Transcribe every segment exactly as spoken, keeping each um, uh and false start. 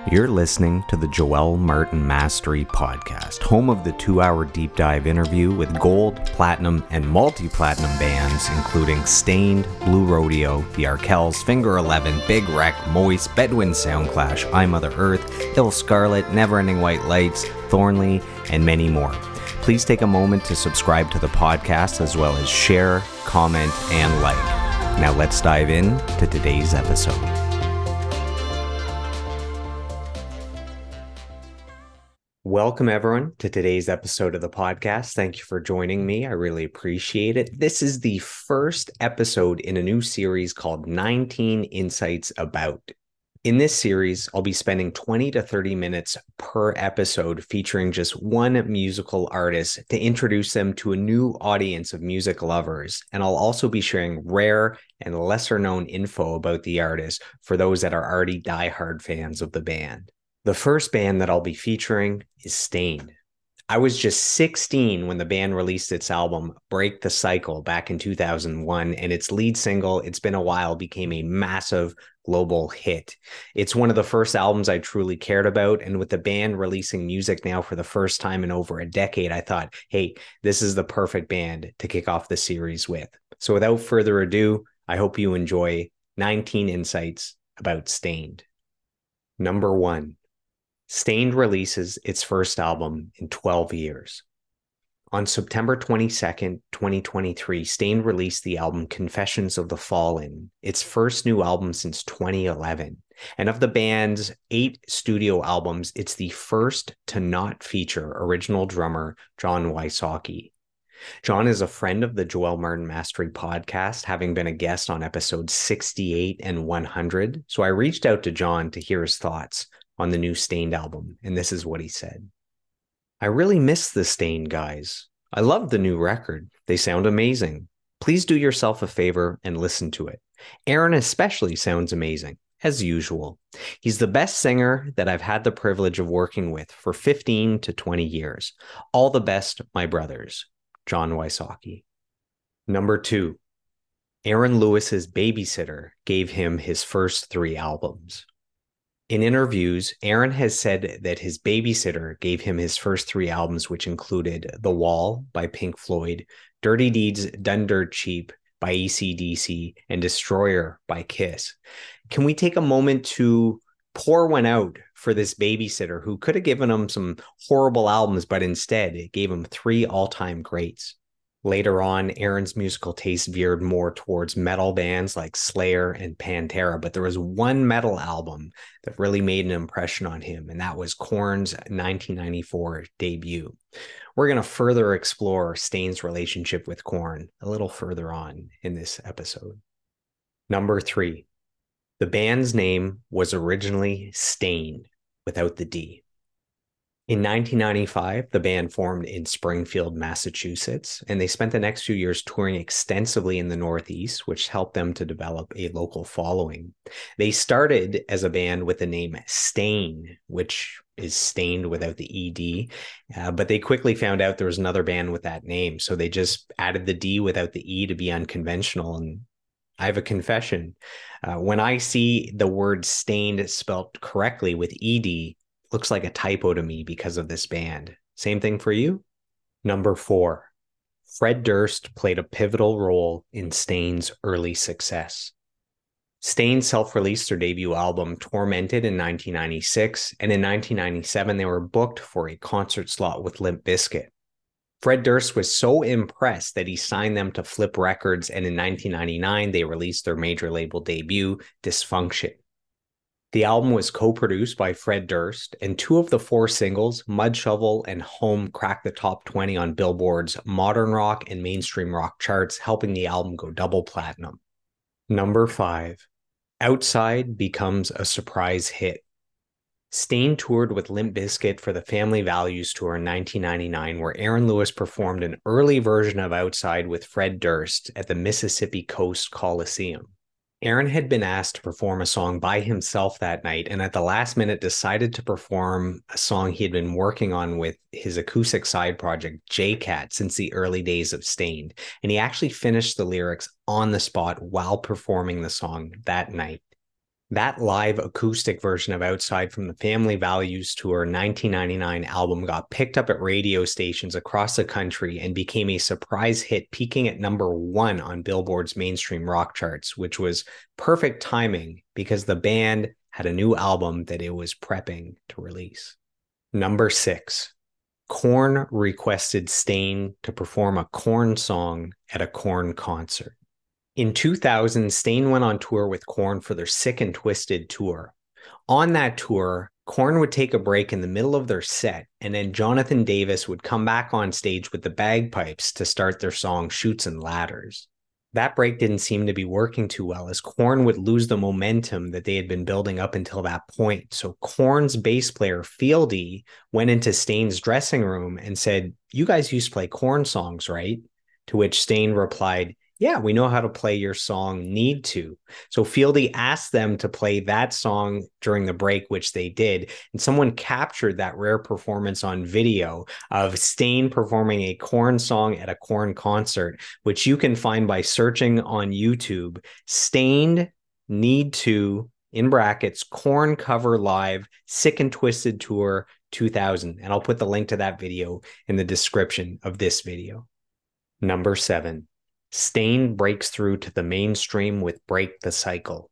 You're listening to the Joel Martin Mastery Podcast, home of the two-hour deep dive interview with gold, platinum, and multi-platinum bands, including Stained, Blue Rodeo, The Arkells, Finger Eleven, Big Wreck, Moist, Bedouin Soundclash, I Mother Earth, Ill Scarlet, Neverending White Lights, Thornley, and many more. Please take a moment to subscribe to the podcast, as well as share, comment, and like. Now let's dive in to today's episode. Welcome, everyone, to today's episode of the podcast. Thank you for joining me. I really appreciate it. This is the first episode in a new series called nineteen Insights About. In this series, I'll be spending twenty to thirty minutes per episode featuring just one musical artist to introduce them to a new audience of music lovers. And I'll also be sharing rare and lesser known info about the artist for those that are already diehard fans of the band. The first band that I'll be featuring is Stained. I was just sixteen when the band released its album, Break the Cycle, back in two thousand one, and its lead single, It's Been a While, became a massive global hit. It's one of the first albums I truly cared about, and with the band releasing music now for the first time in over a decade, I thought, hey, this is the perfect band to kick off the series with. So without further ado, I hope you enjoy nineteen Insights About Stained. Number one. Stained releases its first album in twelve years. On September twenty-second, twenty twenty-three, Stained released the album Confessions of the Fallen, its first new album since twenty eleven. And of the band's eight studio albums, it's the first to not feature original drummer John Wysocki. John is a friend of the Joel Martin Mastery Podcast, having been a guest on episodes sixty-eight and one hundred. So I reached out to John to hear his thoughts on the new Stained album, and this is what he said. I really miss the Stained guys. I love the new record. They sound amazing. Please do yourself a favor and listen to it. Aaron especially sounds amazing, as usual. He's the best singer that I've had the privilege of working with for fifteen to twenty years. All the best, my brothers. John Wysocki. Number two, Aaron Lewis's babysitter gave him his first three albums. In interviews, Aaron has said that his babysitter gave him his first three albums, which included The Wall by Pink Floyd, Dirty Deeds Done Dirt Cheap by A C D C, and Destroyer by Kiss. Can we take a moment to pour one out for this babysitter who could have given him some horrible albums, but instead it gave him three all-time greats? Later on, Aaron's musical taste veered more towards metal bands like Slayer and Pantera, but there was one metal album that really made an impression on him, and that was Korn's nineteen ninety-four debut. We're going to further explore Stained's relationship with Korn a little further on in this episode. Number three, the band's name was originally Stained without the D. In nineteen ninety-five, the band formed in Springfield, Massachusetts, and they spent the next few years touring extensively in the Northeast, which helped them to develop a local following. They started as a band with the name Stain, which is Stained without the E D, uh, but they quickly found out there was another band with that name, so they just added the D without the E to be unconventional. And I have a confession. Uh, when I see the word Stained spelled correctly with E D, looks like a typo to me because of this band. Same thing for you? Number four, Fred Durst played a pivotal role in Stained's early success. Stained self-released their debut album Tormented in nineteen ninety-six, and in nineteen ninety-seven they were booked for a concert slot with Limp Bizkit. Fred Durst was so impressed that he signed them to Flip Records, and in nineteen ninety-nine they released their major label debut, Dysfunction. The album was co-produced by Fred Durst, and two of the four singles, Mud Shovel and Home, cracked the top twenty on Billboard's modern rock and mainstream rock charts, helping the album go double platinum. Number five, Outside becomes a surprise hit. Stained toured with Limp Bizkit for the Family Values Tour in nineteen ninety-nine, where Aaron Lewis performed an early version of Outside with Fred Durst at the Mississippi Coast Coliseum. Aaron had been asked to perform a song by himself that night, and at the last minute decided to perform a song he had been working on with his acoustic side project, J CAT, since the early days of Stained. And he actually finished the lyrics on the spot while performing the song that night. That live acoustic version of Outside from the Family Values Tour nineteen ninety-nine album got picked up at radio stations across the country and became a surprise hit, peaking at number one on Billboard's mainstream rock charts, which was perfect timing because the band had a new album that it was prepping to release. Number six, Korn requested Staind to perform a Korn song at a Korn concert. In two thousand, Staind went on tour with Korn for their Sick and Twisted tour. On that tour, Korn would take a break in the middle of their set, and then Jonathan Davis would come back on stage with the bagpipes to start their song Chutes and Ladders. That break didn't seem to be working too well, as Korn would lose the momentum that they had been building up until that point. So Korn's bass player, Fieldy, went into Staind's dressing room and said, "You guys used to play Korn songs, right?" To which Staind replied, "Yeah, we know how to play your song Need To." So Fieldy asked them to play that song during the break, which they did. And someone captured that rare performance on video of Staind performing a Korn song at a Korn concert, which you can find by searching on YouTube, Staind Need To, in brackets, Korn cover live, Sick and Twisted tour two thousand. And I'll put the link to that video in the description of this video. Number seven. Staind breaks through to the mainstream with Break the Cycle.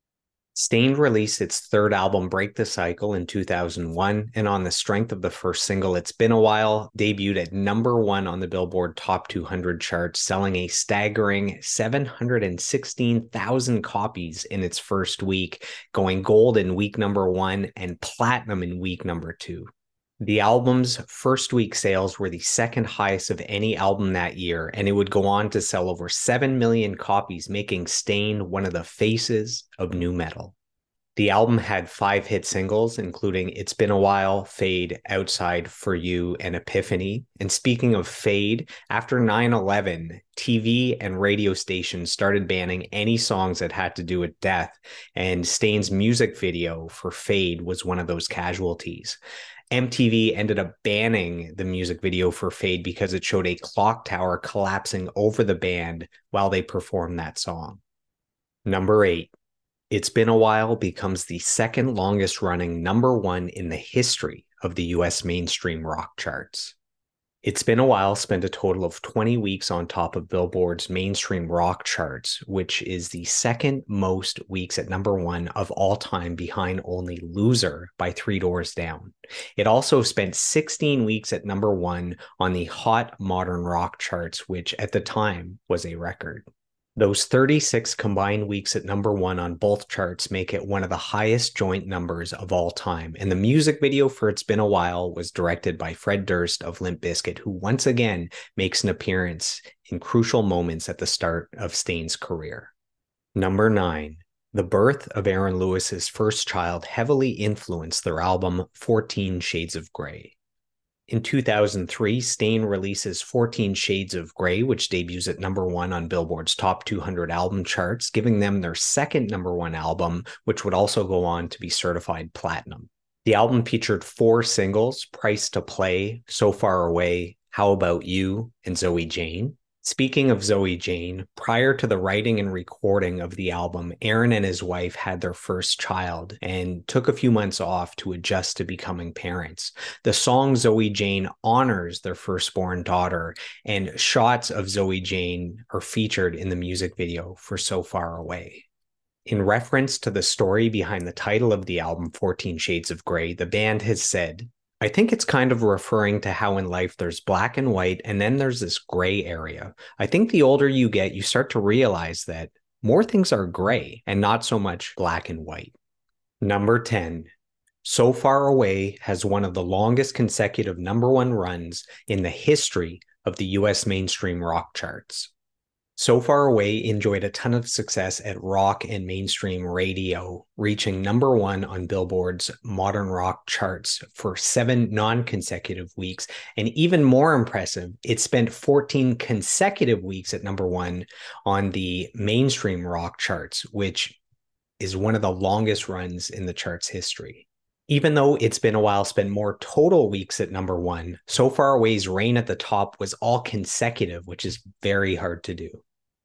Staind released its third album, Break the Cycle, in two thousand one, and on the strength of the first single, It's Been a While, debuted at number one on the Billboard Top two hundred charts, selling a staggering seven hundred sixteen thousand copies in its first week, going gold in week number one and platinum in week number two. The album's first week sales were the second highest of any album that year, and it would go on to sell over seven million copies, making Staind one of the faces of nu metal. The album had five hit singles, including It's Been a While, Fade, Outside, For You, and Epiphany. And speaking of Fade, after nine eleven, T V and radio stations started banning any songs that had to do with death, and Staind's music video for Fade was one of those casualties. M T V ended up banning the music video for Fade because it showed a clock tower collapsing over the band while they performed that song. Number eight, It's Been a While becomes the second longest running number one in the history of the U S mainstream rock charts. It's Been a While spent a total of twenty weeks on top of Billboard's mainstream rock charts, which is the second most weeks at number one of all time, behind only Loser by Three Doors Down. It also spent sixteen weeks at number one on the Hot Modern Rock charts, which at the time was a record. Those thirty-six combined weeks at number one on both charts make it one of the highest joint numbers of all time. And the music video for It's Been a While was directed by Fred Durst of Limp Bizkit, who once again makes an appearance in crucial moments at the start of Staind's career. Number nine, the birth of Aaron Lewis's first child heavily influenced their album fourteen Shades of Grey. In two thousand three, Staind releases fourteen Shades of Grey, which debuts at number one on Billboard's Top two hundred album charts, giving them their second number one album, which would also go on to be certified platinum. The album featured four singles: Price to Play, So Far Away, How About You, and Zoe Jane. Speaking of Zoe Jane, prior to the writing and recording of the album, Aaron and his wife had their first child and took a few months off to adjust to becoming parents. The song Zoe Jane honors their firstborn daughter, and shots of Zoe Jane are featured in the music video for So Far Away. In reference to the story behind the title of the album, fourteen Shades of Grey, the band has said, "I think it's kind of referring to how in life there's black and white, and then there's this gray area. I think the older you get, you start to realize that more things are gray and not so much black and white." Number ten, So Far Away has one of the longest consecutive number one runs in the history of the U S mainstream rock charts. So Far Away enjoyed a ton of success at rock and mainstream radio, reaching number one on Billboard's modern rock charts for seven non-consecutive weeks. And even more impressive, it spent fourteen consecutive weeks at number one on the mainstream rock charts, which is one of the longest runs in the chart's history. Even though It's Been a While spent more total weeks at number one, So Far Away's reign at the top was all consecutive, which is very hard to do.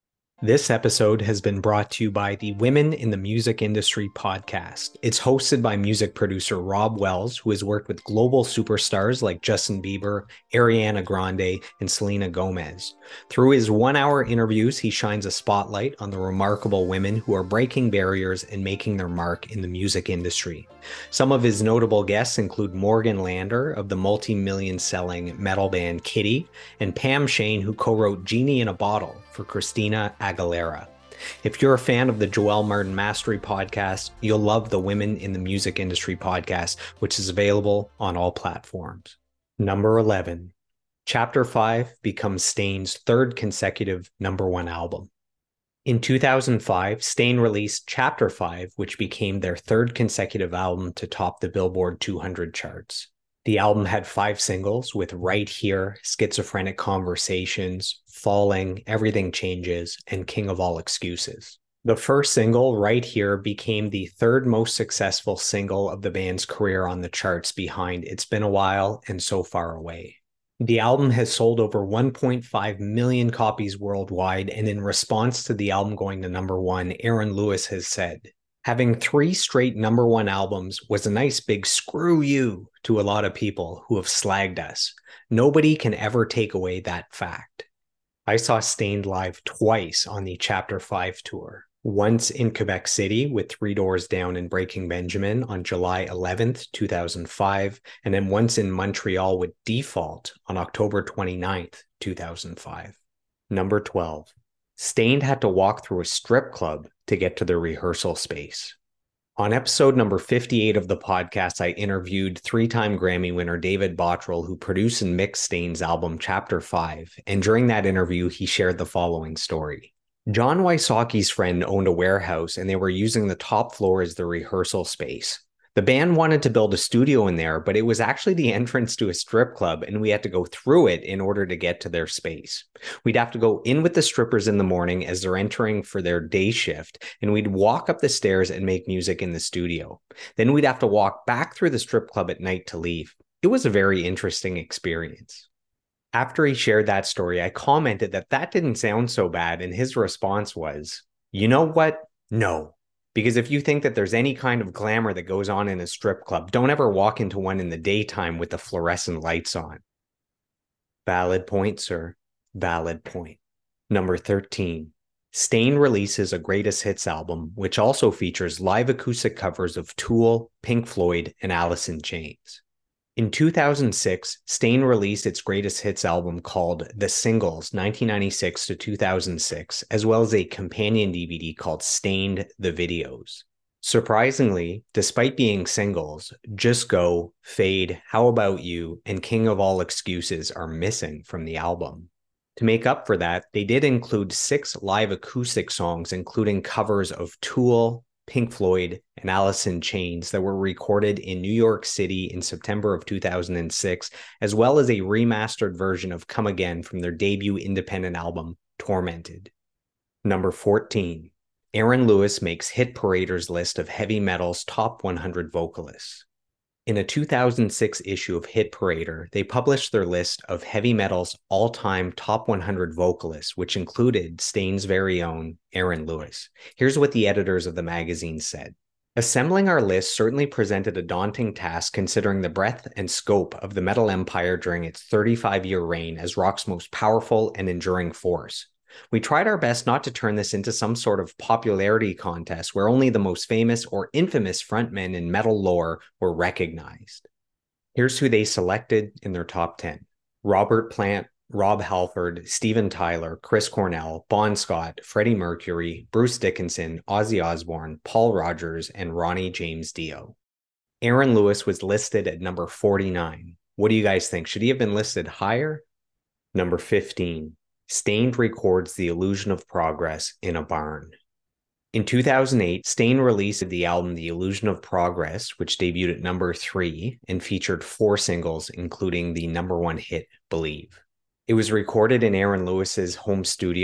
This episode has been brought to you by the Women in the Music Industry podcast. It's hosted by music producer Rob Wells, who has worked with global superstars like Justin Bieber, Ariana Grande, and Selena Gomez. Through his one-hour interviews, he shines a spotlight on the remarkable women who are breaking barriers and making their mark in the music industry. Some of his notable guests include Morgan Lander of the multi-million selling metal band Kitty, and Pam Shane, who co-wrote Genie in a Bottle for Christina Aguilera. If you're a fan of the Joel Martin Mastery podcast, you'll love the Women in the Music Industry podcast, which is available on all platforms. Number eleven. Chapter five becomes Stain's third consecutive number one album. In two thousand five, Stain released Chapter five, which became their third consecutive album to top the Billboard two hundred charts. The album had five singles with Right Here, Schizophrenic Conversations, Falling, Everything Changes, and King of All Excuses. The first single, Right Here, became the third most successful single of the band's career on the charts behind It's Been a While and So Far Away. The album has sold over one point five million copies worldwide, and in response to the album going to number one, Aaron Lewis has said, "Having three straight number one albums was a nice big screw you to a lot of people who have slagged us. Nobody can ever take away that fact." I saw Stained live twice on the Chapter five tour. Once in Quebec City with Three Doors Down and Breaking Benjamin on July eleventh, two thousand five, and then once in Montreal with Default on October twenty-ninth, two thousand five. Number twelve. Stained had to walk through a strip club to get to their rehearsal space. On episode number fifty-eight of the podcast, I interviewed three-time Grammy winner David Bottrell, who produced and mixed Stain's album Chapter five, and during that interview, he shared the following story. John Wysocki's friend owned a warehouse, and they were using the top floor as the rehearsal space. The band wanted to build a studio in there, but it was actually the entrance to a strip club, and we had to go through it in order to get to their space. We'd have to go in with the strippers in the morning as they're entering for their day shift, and we'd walk up the stairs and make music in the studio. Then we'd have to walk back through the strip club at night to leave. It was a very interesting experience. After he shared that story, I commented that that didn't sound so bad, and his response was, "You know what? No. Because if you think that there's any kind of glamour that goes on in a strip club, don't ever walk into one in the daytime with the fluorescent lights on." Valid point, sir. Valid point. Number thirteen. Stain releases a greatest hits album, which also features live acoustic covers of Tool, Pink Floyd, and Alice in Chains. In two thousand six, Stain released its greatest hits album called The Singles nineteen ninety-six to two thousand six, as well as a companion D V D called Stained the Videos. Surprisingly, despite being singles, Just Go, Fade, How About You, and King of All Excuses are missing from the album. To make up for that, they did include six live acoustic songs, including covers of Tool, Pink Floyd, and Alice in Chains that were recorded in New York City in September of two thousand six, as well as a remastered version of Come Again from their debut independent album, Tormented. Number fourteen. Aaron Lewis makes Hit Parader's list of heavy metal's top one hundred vocalists. In a two thousand six issue of Hit Parader, they published their list of heavy metal's all-time top one hundred vocalists, which included Stain's very own Aaron Lewis. Here's what the editors of the magazine said. "Assembling our list certainly presented a daunting task considering the breadth and scope of the metal empire during its thirty-five-year reign as rock's most powerful and enduring force. We tried our best not to turn this into some sort of popularity contest where only the most famous or infamous frontmen in metal lore were recognized." Here's who they selected in their top ten. Robert Plant, Rob Halford, Steven Tyler, Chris Cornell, Bon Scott, Freddie Mercury, Bruce Dickinson, Ozzy Osbourne, Paul Rogers, and Ronnie James Dio. Aaron Lewis was listed at number forty-nine. What do you guys think? Should he have been listed higher? Number fifteen. Stained records The Illusion of Progress in a barn. In two thousand eight, Stain released the album The Illusion of Progress, which debuted at number three and featured four singles, including the number one hit, Believe. It was recorded in Aaron Lewis's home studio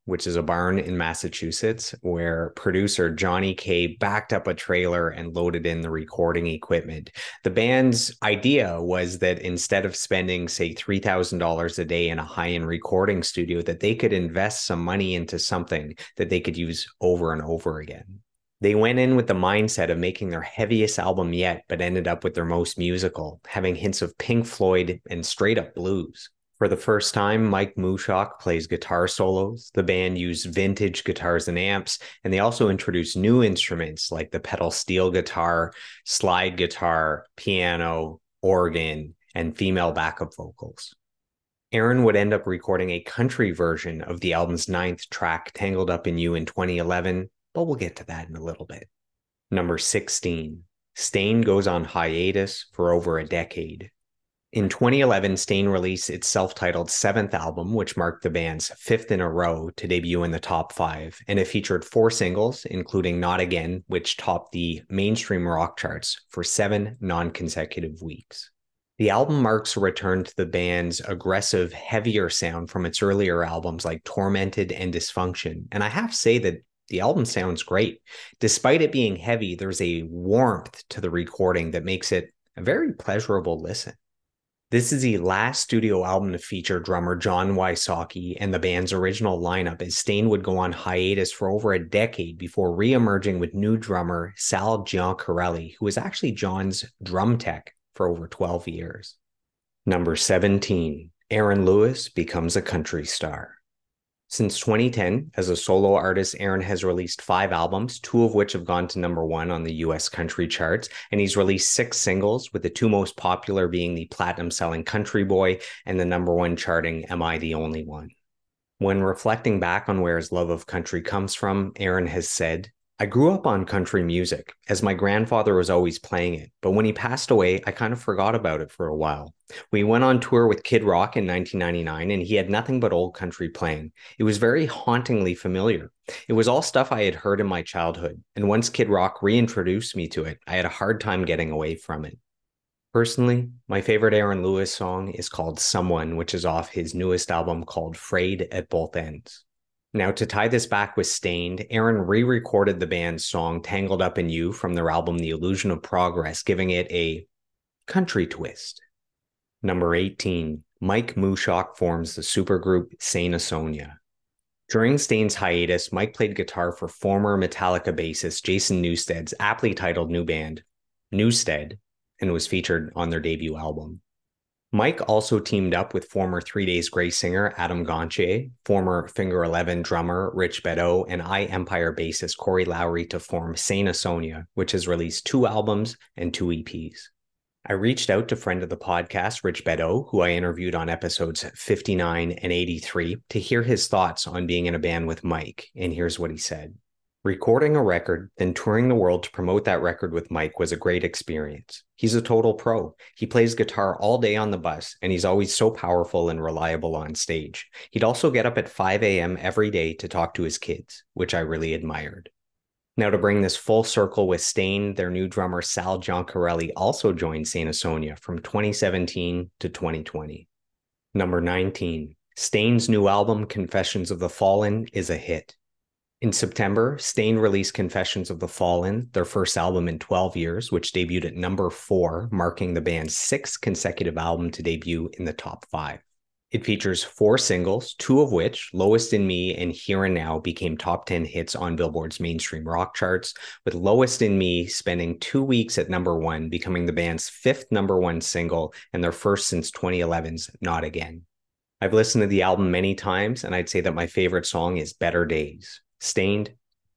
which is a barn in Massachusetts, where producer Johnny Kaye backed up a trailer and loaded in the recording equipment. The band's idea was that instead of spending, say, three thousand dollars a day in a high-end recording studio, that they could invest some money into something that they could use over and over again. They went in with the mindset of making their heaviest album yet, but ended up with their most musical, having hints of Pink Floyd and straight up blues. For the first time, Mike Muschock plays guitar solos. The band used vintage guitars and amps, and they also introduced new instruments like the pedal steel guitar, slide guitar, piano, organ, and female backup vocals. Aaron would end up recording a country version of the album's ninth track, Tangled Up in You, in twenty eleven, but we'll get to that in a little bit. Number sixteen, Staind goes on hiatus for over a decade. In twenty eleven, Staind released its self-titled seventh album, which marked the band's fifth in a row to debut in the top five, and it featured four singles, including Not Again, which topped the mainstream rock charts for seven non-consecutive weeks. The album marks a return to the band's aggressive, heavier sound from its earlier albums like Tormented and Dysfunction, and I have to say that the album sounds great. Despite it being heavy, there's a warmth to the recording that makes it a very pleasurable listen. This is the last studio album to feature drummer John Wysocki and the band's original lineup, as Staind would go on hiatus for over a decade before re-emerging with new drummer Sal Giancarelli, who was actually John's drum tech for over twelve years. Number seventeen, Aaron Lewis becomes a country star. Since twenty ten, as a solo artist, Aaron has released five albums, two of which have gone to number one on the U S country charts, and he's released six singles, with the two most popular being the platinum-selling Country Boy and the number one charting Am I the Only One? When reflecting back on where his love of country comes from, Aaron has said, I grew up on country music, as my grandfather was always playing it, but when he passed away, I kind of forgot about it for a while. We went on tour with Kid Rock in nineteen ninety-nine, and he had nothing but old country playing. It was very hauntingly familiar. It was all stuff I had heard in my childhood, and once Kid Rock reintroduced me to it, I had a hard time getting away from it. Personally, my favorite Aaron Lewis song is called Someone, which is off his newest album called Frayed at Both Ends. Now, to tie this back with Staind, Aaron re-recorded the band's song Tangled Up in You from their album The Illusion of Progress, giving it a country twist. Number eighteen, Mike Muschock forms the supergroup Saint Asonia. During Staind's hiatus, Mike played guitar for former Metallica bassist Jason Newsted's aptly titled new band, Newsted, and was featured on their debut album. Mike also teamed up with former Three Days Grace singer Adam Gontier, former Finger Eleven drummer Rich Bedeau, and I Empire bassist Corey Lowry to form Saint Asonia, which has released two albums and two E Ps. I reached out to friend of the podcast, Rich Bedeau, who I interviewed on episodes fifty-nine and eighty-three, to hear his thoughts on being in a band with Mike, and here's what he said. Recording a record, then touring the world to promote that record with Mike was a great experience. He's a total pro. He plays guitar all day on the bus, and he's always so powerful and reliable on stage. He'd also get up at five a.m. every day to talk to his kids, which I really admired. Now, to bring this full circle with Staind, their new drummer Sal Giancarelli also joined Saint Asonia from twenty seventeen to twenty twenty. Number nineteen, Staind's new album Confessions of the Fallen is a hit. In September, Staind released Confessions of the Fallen, their first album in twelve years, which debuted at number four, marking the band's sixth consecutive album to debut in the top five. It features four singles, two of which, Lowest in Me and Here and Now, became top ten hits on Billboard's mainstream rock charts, with Lowest in Me spending two weeks at number one, becoming the band's fifth number one single and their first since twenty eleven's Not Again. I've listened to the album many times, and I'd say that my favorite song is Better Days. Staind,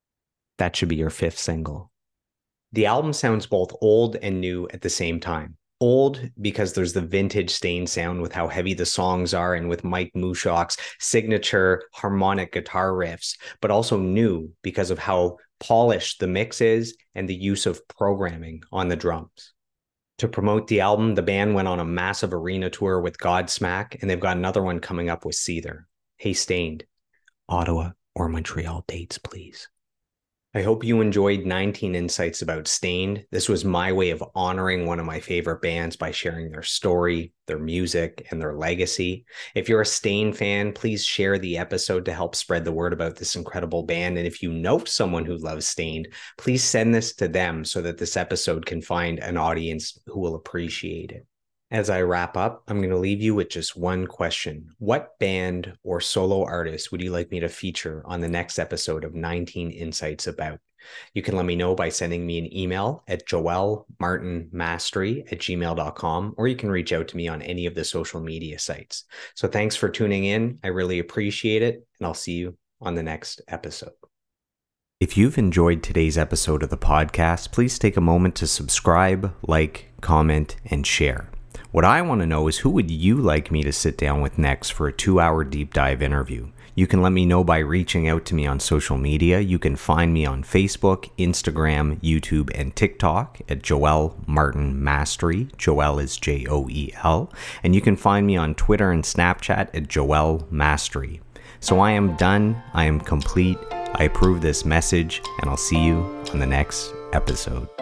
that should be your fifth single. The album sounds both old and new at the same time. Old because there's the vintage Staind sound with how heavy the songs are and with Mike Muschock's signature harmonic guitar riffs, but also new because of how polished the mix is and the use of programming on the drums. To promote the album, the band went on a massive arena tour with Godsmack, and they've got another one coming up with Seether. Hey Staind, Ottawa or Montreal dates, please. I hope you enjoyed nineteen Insights about Staind. This was my way of honoring one of my favorite bands by sharing their story, their music, and their legacy. If you're a Staind fan, please share the episode to help spread the word about this incredible band. And if you know someone who loves Staind, please send this to them so that this episode can find an audience who will appreciate it. As I wrap up, I'm going to leave you with just one question. What band or solo artist would you like me to feature on the next episode of nineteen Insights About? You can let me know by sending me an email at joel martin mastery at gmail dot com, or you can reach out to me on any of the social media sites. So thanks for tuning in. I really appreciate it, and I'll see you on the next episode. If you've enjoyed today's episode of the podcast, please take a moment to subscribe, like, comment, and share. What I want to know is, who would you like me to sit down with next for a two-hour deep dive interview? You can let me know by reaching out to me on social media. You can find me on Facebook, Instagram, YouTube, and TikTok at Joel Martin Mastery. Joel is J O E L. And you can find me on Twitter and Snapchat at Joel Mastery. So I am done. I am complete. I approve this message, and I'll see you on the next episode.